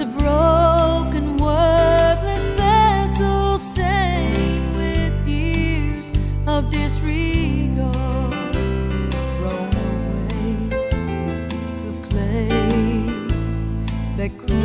a broken, worthless vessel stained with years of disregard. Thrown away, this piece of clay that could